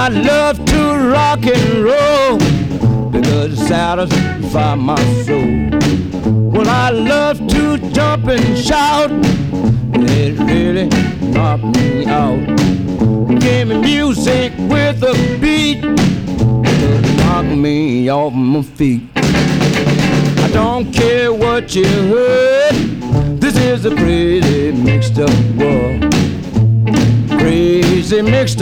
I love to rock and roll because it satisfies my soul. Well, I love to jump and shout, it really knocked me out. Give me music with a beat, it'll knock me off my feet. I don't care what you heard, this is a crazy mixed up world. Crazy mixed